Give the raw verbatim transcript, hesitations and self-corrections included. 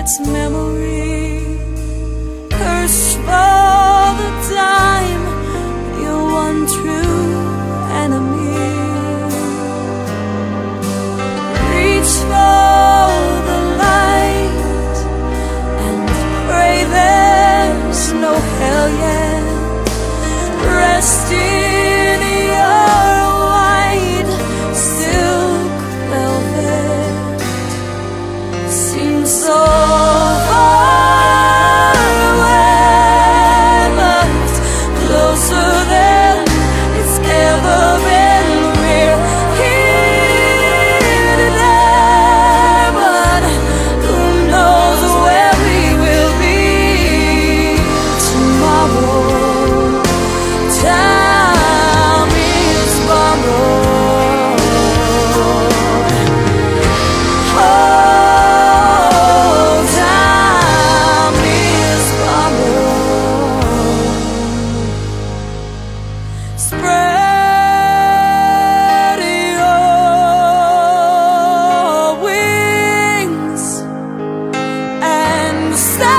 its memory. Cursed for the time, your one true enemy. Reach for the light and pray there's no hell yet. Rest in your white silk velvet. Seems so far away, but closer than it's ever been. We're here today, but who knows where we will be tomorrow. Time is borrowed. Oh, time is borrowed. Spread your wings and